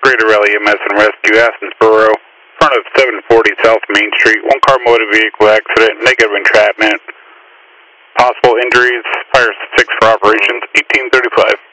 Greater Rally EMS and Rescue, Athensboro, front of 740 South Main Street, one car motor vehicle accident, negative entrapment, possible injuries, fire 6 for operations, 1835.